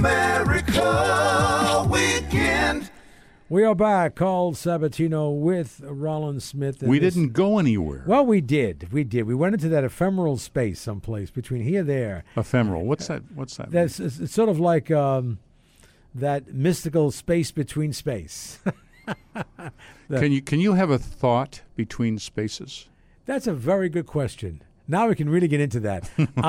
America Weekend. We are back. Carl Sabatino with Rollins Smith. We didn't go anywhere. Well, we did. We went into that ephemeral space someplace between here and there. Ephemeral. What's that? That's it's sort of like that mystical space between space. Can you have a thought between spaces? That's a very good question. Now we can really get into that.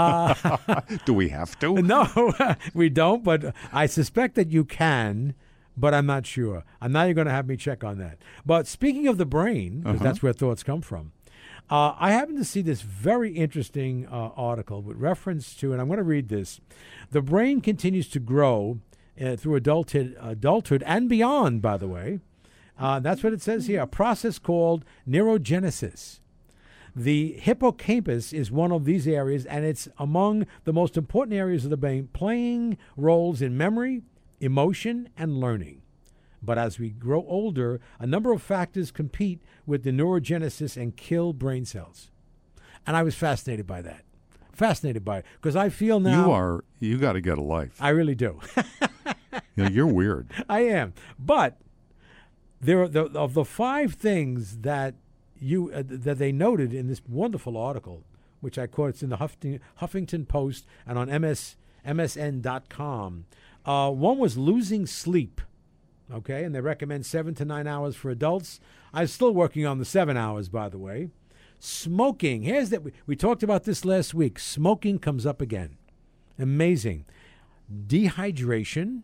Do we have to? No, we don't, but I suspect that you can, but I'm not sure. And now you're going to have me check on that. But speaking of the brain, because that's where thoughts come from, I happened to see this very interesting article with reference to, and I'm going to read this. The brain continues to grow through adulthood and beyond, by the way. That's what it says here, a process called neurogenesis. The hippocampus is one of these areas, and it's among the most important areas of the brain, playing roles in memory, emotion, and learning. But as we grow older, a number of factors compete with the neurogenesis and kill brain cells. And I was fascinated by that. Fascinated by it. Because I feel now... You got to get a life. I really do. You're weird. I am. But there are of the 5 things that that they noted in this wonderful article, which I quote, it's in the Huffington Post and on MSN.com. One was losing sleep, okay, and they recommend 7 to 9 hours for adults. I'm still working on the 7 hours, by the way. Smoking, here's that. We talked about this last week. Smoking comes up again. Amazing. Dehydration,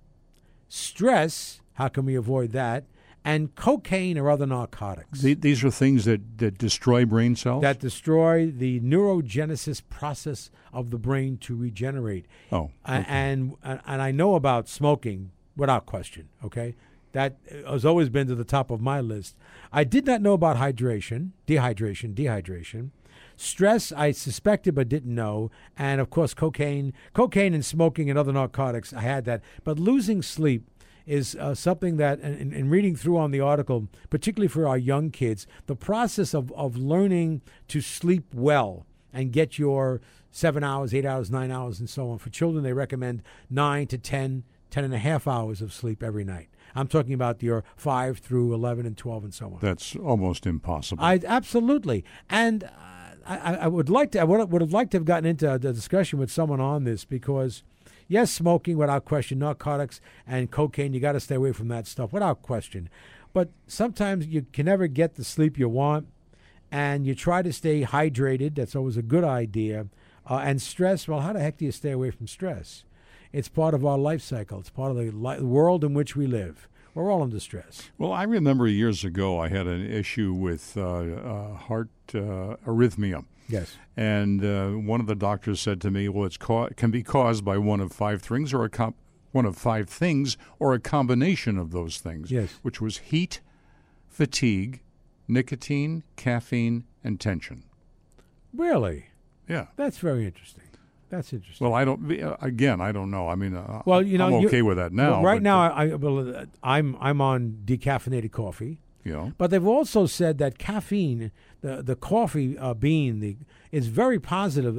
stress, how can we avoid that? And cocaine or other narcotics. These are things that destroy brain cells? That destroy the neurogenesis process of the brain to regenerate. Oh. Okay. And I know about smoking without question, okay? That has always been to the top of my list. I did not know about dehydration. Stress, I suspected but didn't know. And, of course, cocaine and smoking and other narcotics, I had that. But losing sleep is something that, in reading through on the article, particularly for our young kids, the process of learning to sleep well and get your 7 hours, 8 hours, 9 hours, and so on. For children, they recommend 9 to 10 and a half hours of sleep every night. I'm talking about your 5 through 11 and 12 and so on. That's almost impossible. Absolutely. And I would have liked to have gotten into the discussion with someone on this because... Yes, smoking, without question, narcotics and cocaine, you got to stay away from that stuff, without question. But sometimes you can never get the sleep you want, and you try to stay hydrated. That's always a good idea. And stress, well, how the heck do you stay away from stress? It's part of our life cycle. It's part of the world in which we live. We're all under stress. Well, I remember years ago I had an issue with heart arrhythmia. Yes. And one of the doctors said to me, well, it can be caused by one of 5 things or one of 5 things or a combination of those things, yes, which was heat, fatigue, nicotine, caffeine, and tension. Really? Yeah. That's very interesting. That's interesting. Well, I don't know. I mean, well, you know, I'm okay with that now. Well, right now, I'm on decaffeinated coffee. You know. But they've also said that caffeine, the coffee bean, is very positive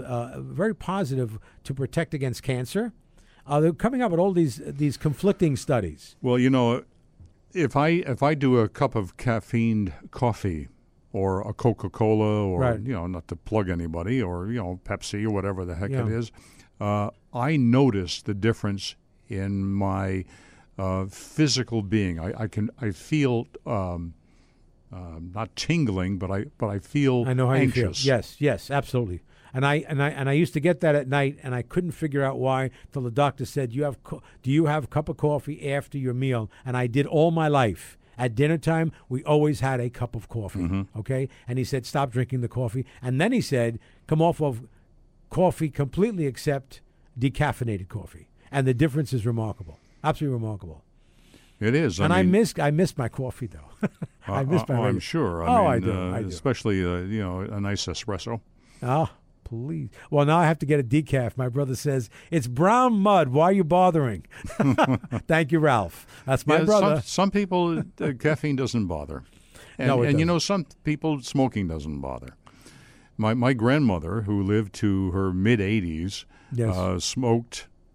to protect against cancer. They're coming up with all these conflicting studies. Well, you know, if I do a cup of caffeined coffee or a Coca-Cola or, right, you know, not to plug anybody, or, you know, Pepsi or whatever the heck it is, I notice the difference in my physical being. I feel not tingling, but I feel I know how anxious. You feel. Yes, absolutely. And I used to get that at night, and I couldn't figure out why till the doctor said, do you have a cup of coffee after your meal? And I did all my life. At dinner time, we always had a cup of coffee, okay? And he said, stop drinking the coffee. And then he said, come off of coffee completely except decaffeinated coffee. And the difference is remarkable, absolutely remarkable. It is. And I miss my coffee, though. I miss my I'm sure. I do. Especially, a nice espresso. Oh, please. Well, now I have to get a decaf. My brother says, it's brown mud. Why are you bothering? Thank you, Ralph. That's my brother. Some people, caffeine doesn't bother. And you know, some people, smoking doesn't bother. My grandmother, who lived to her mid-80s, yes, smoked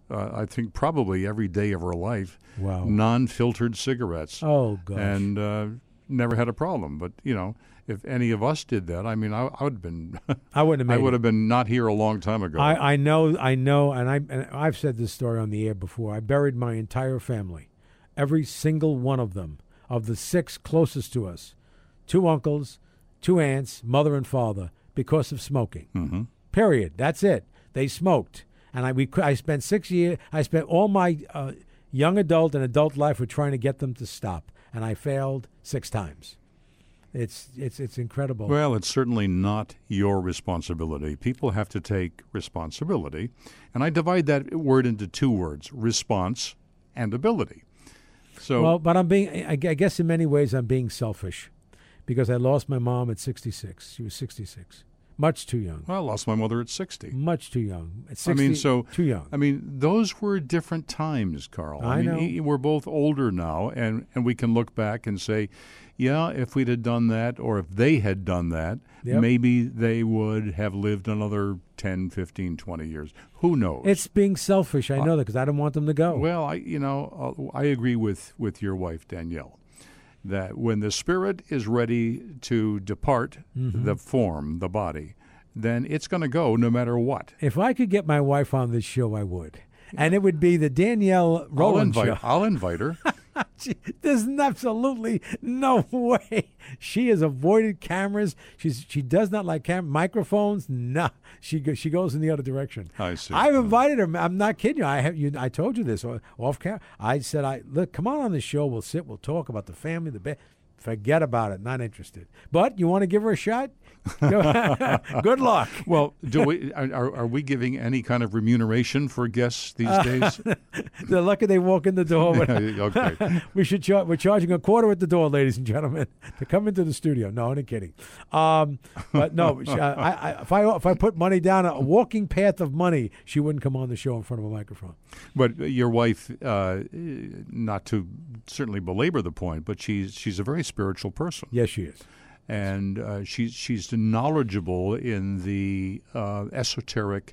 I think probably every day of her life, Wow. non-filtered cigarettes. Oh, gosh. And never had a problem. But, if any of us did that, I mean, I would have been I wouldn't have I made would it. have been not here a long time ago. I know, and I've said this story on the air before. I buried my entire family, every single one of them, of the 6 closest to us, 2 uncles, 2 aunts, mother and father, because of smoking. Mm-hmm. Period. That's it. They smoked, and I spent 6 years. I spent all my young adult and adult life with trying to get them to stop, and I failed 6 times. It's incredible. Well, it's certainly not your responsibility. People have to take responsibility. And I divide that word into 2 words, response and ability. So, Well, but I guess in many ways I'm being selfish because I lost my mom at 66. She was 66. Much too young. I lost my mother at 60. Much too young. At 60, too young. I mean, those were different times, Carl. I know. mean, we're both older now, and we can look back and say, yeah, if we'd have done that, or if they had done that, Yep. maybe they would have lived another 10, 15, 20 years. Who knows? It's being selfish. I know that because I don't want them to go. Well, I agree with your wife, Danielle, that when the spirit is ready to depart the form, the body, then it's going to go no matter what. If I could get my wife on this show, I would. And it would be the Danielle Rowland show. I'll invite her. There's absolutely no way. She has avoided cameras. She does not like microphones. No, she goes in the other direction. I see. I've invited her. I'm not kidding you. I told you this off camera. I said, look, come on the show. We'll sit. We'll talk about the family, the bed. Forget about it. Not interested. But you want to give her a shot? Good luck. Well, are we giving any kind of remuneration for guests these days? They're lucky they walk in the door. Okay. We're charging a quarter at the door, ladies and gentlemen, to come into the studio. No, I'm kidding. But no, if I put money down, a walking path of money, she wouldn't come on the show in front of a microphone. But your wife, not to certainly belabor the point, but she's a very spiritual person. Yes, she is. And she's knowledgeable in the esoteric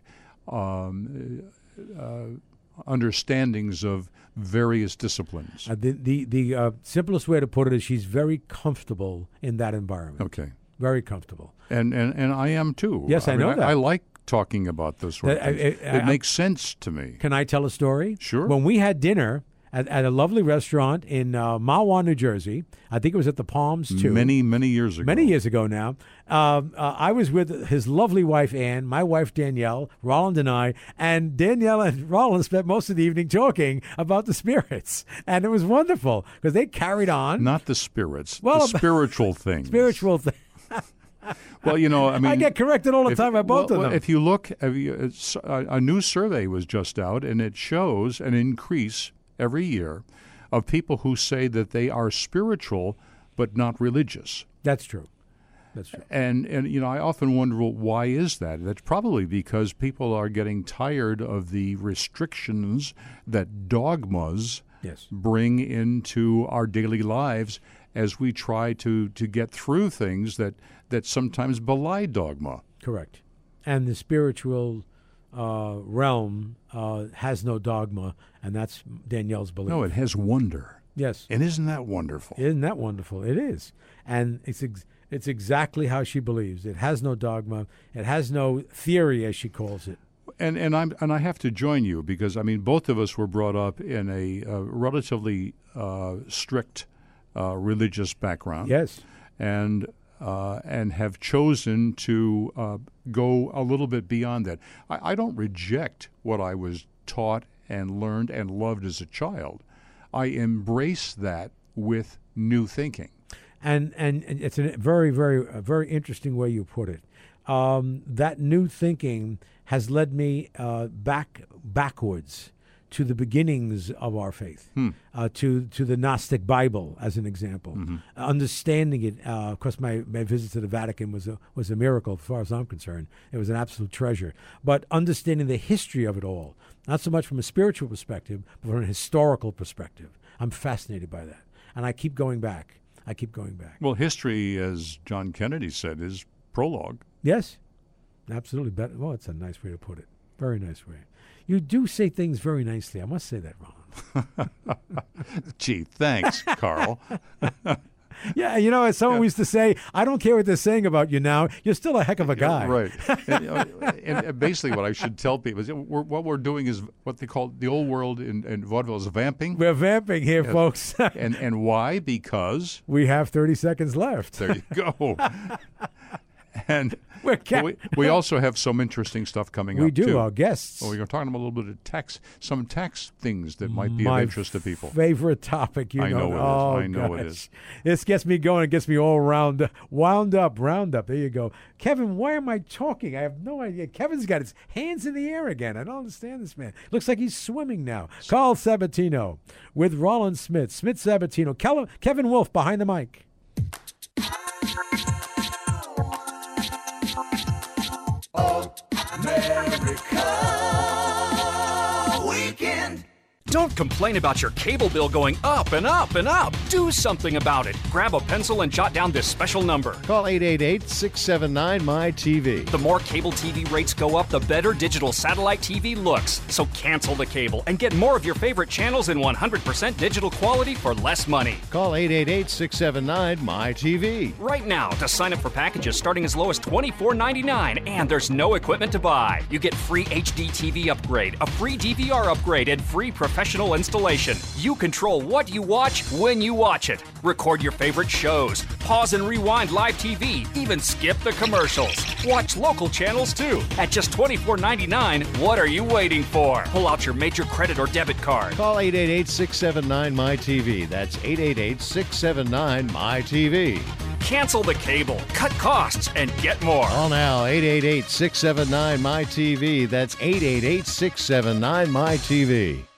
understandings of various disciplines. The simplest way to put it is she's very comfortable in that environment. Okay. Very comfortable. And I am too. Yes, I know that. I like talking about those sort of things. It makes sense to me. Can I tell a story? Sure. When we had dinner at a lovely restaurant in Mahwah, New Jersey, I think it was at the Palms too. Many years ago. Many years ago now. I was with his lovely wife, Ann, my wife, Danielle, Roland and I, and Danielle and Roland spent most of the evening talking about the spirits. And it was wonderful because they carried on. Not the spirits, Well, the spiritual things. Spiritual thing. Well, I mean, I get corrected all the time by both of them. If you look, a new survey was just out, and it shows an increase every year of people who say that they are spiritual but not religious. That's true. That's true. And I often wonder, well, why is that? That's probably because people are getting tired of the restrictions that dogmas Yes. bring into our daily lives as we try to get through things that sometimes belie dogma. Correct. And the spiritual realm has no dogma, and that's Danielle's belief. No, it has wonder. Yes. And isn't that wonderful? Isn't that wonderful? It is. And it's exactly how she believes. It has no dogma. It has no theory, as she calls it. And I have to join you because, I mean, both of us were brought up in a relatively strict religious background. Yes. And have chosen to go a little bit beyond that. I don't reject what I was taught and learned and loved as a child. I embrace that with new thinking. And it's a very, very, very interesting way you put it. That new thinking has led me backwards to the beginnings of our faith, to the Gnostic Bible, as an example. Understanding it, of course, my visit to the Vatican was a miracle, as far as I'm concerned. It was an absolute treasure. But understanding the history of it all, not so much from a spiritual perspective, but from a historical perspective. I'm fascinated by that. And I keep going back. Well, history, as John Kennedy said, is prologue. Yes, absolutely. Well, it's a nice way to put it. Very nice way. You do say things very nicely. I must say that, Roland. Gee, thanks, Carl. Yeah, you know, as someone used to say, I don't care what they're saying about you now. You're still a heck of a guy. Right. And basically what I should tell people is what we're doing is what they call the old world in vaudeville is vamping. We're vamping here, folks. And why? Because we have 30 seconds left. there you go. And We're we also have some interesting stuff coming We up, do, too. our guests. Well, we're going to talk about a little bit of some tax things that might be My of interest to people. favorite topic, you I know it is. Oh, I know it gosh. is. This gets me going. It gets me all round up. There you go. Kevin, why am I talking? I have no idea. Kevin's got his hands in the air again. I don't understand this man. Looks like he's swimming now. Carl Sabatino with Roland Smith. Smith Sabatino. Kevin Wolf behind the mic. America Weekend. Don't complain about your cable bill going up and up and up. Do something about it. Grab a pencil and jot down this special number. Call 888-679-MY-TV. The more cable TV rates go up, the better digital satellite TV looks. So cancel the cable and get more of your favorite channels in 100% digital quality for less money. Call 888-679-MY-TV. Right now, to sign up for packages starting as low as $24.99, and there's no equipment to buy. You get free HD TV upgrade, a free DVR upgrade, and free professional installation. You control what you watch when you watch it. Record your favorite shows, pause and rewind live TV, even skip the commercials. Watch local channels too. At just $24.99, what are you waiting for? Pull out your major credit or debit card. Call 888-679-MY-TV. That's 888-679-MY-TV. Cancel the cable, cut costs, and get more. Call now, 888-679-MY-TV. That's 888-679-MY-TV.